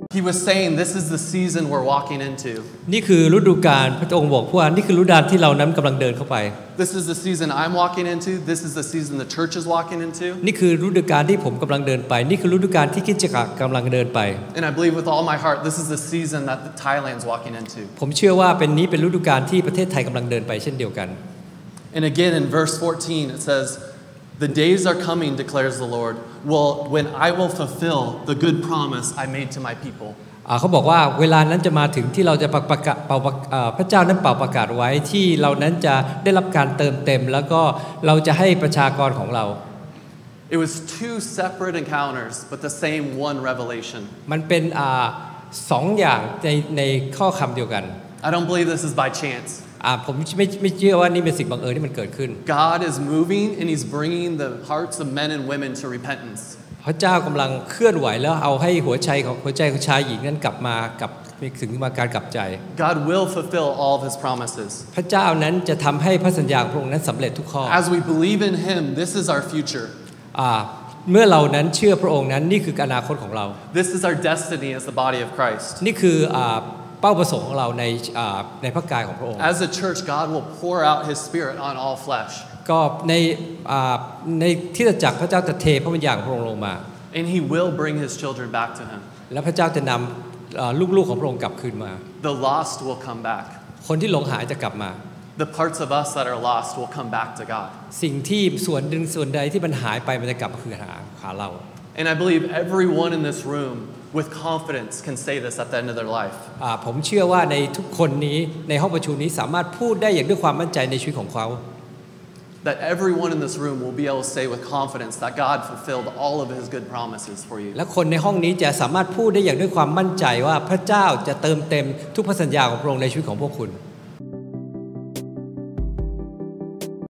He was saying this is the season we're walking into. นี่คือฤดูกาลพระองค์บอกว่านี่คือฤดูกาลที่เรานั้นกำลังเดินเข้าไป This is the season I'm walking into. This is the season the church is walking into. นี่คือฤดูกาลที่ผมกำลังเดินไปนี่คือฤดูกาลที่คริสตจักรกำลังเดินไป And I believe with all my heart this is the season that the Thailand's walking into. ผมเชื่อว่าเป็นฤดูกาลที่ประเทศไทยกำลังเดินไปเช่นเดียวกัน And again in verse 14 it says, "The days are coming, declares the Lord, when I will fulfill the good promise I made to my people." เขาบอกว่าเวลานั้นจะมาถึงที่เราจะพระเจ้านั้นเป่าประกาศไว้ที่เรานั้นจะได้รับการเติมเต็มแล้วก็เราจะให้ประชากรของเรา It was two separate encounters but the same one revelation. มันเป็นสองอย่างในข้อคำเดียวกัน I don't believe this is by chance. ผมไม่เชื่อว่านี่เป็นสิ่งบังเอิญที่มันเกิดขึ้น God is moving and He's bringing the hearts of men and women to repentance. พระเจ้ากำลังเคลื่อนไหวแล้วเอาให้หัวใจของชายหญิงนั้นกลับมาถึงมาการกลับใจ God will fulfill all of His promises. พระเจ้านั้นจะทำให้พระสัญญาของพระองค์นั้นสำเร็จทุกข้อ As we believe in Him, this is our future. เมื่อเรานั้นเชื่อพระองค์นั้นนี่คืออนาคตของเรา This is our destiny as the body of Christ. นี่คือเป้าประสงค์ของเราในพระกายของพระองค์ As a church, God will pour out His Spirit on all flesh. ก็ในคริสตจักรพระเจ้าจะเทพระวิญญาณของพระองค์ลงมา And He will bring His children back to Him. และพระเจ้าจะนำลูกๆของพระองค์กลับคืนมา The lost will come back. คนที่หลงหายจะกลับมา The parts of us that are lost will come back to God. สิ่งที่ส่วนใดที่มันหายไปมันจะกลับมาคืนหาเรา And I believe everyone in this room with confidence can say this at the end of their life. ผมเชื่อว่าในทุกคนนี้ในห้องประชุมนี้สามารถพูดได้อย่างด้วยความมั่นใจในชีวิตของเขา That everyone in this room will be able to say with confidence that God fulfilled all of His good promises for you. และคนในห้องนี้จะสามารถพูดได้อย่างด้วยความมั่นใจว่าพระเจ้าจะเติมเต็มทุกพระสัญญาของพระองค์ในชีวิตของพวกคุณ